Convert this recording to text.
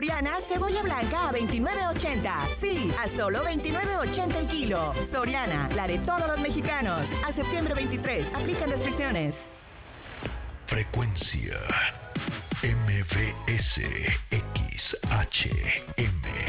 Soriana, cebolla blanca a $29.80. Sí, a solo $29.80 el kilo. Soriana, la de todos los mexicanos. A septiembre 23, aplican restricciones. Frecuencia MVS XHM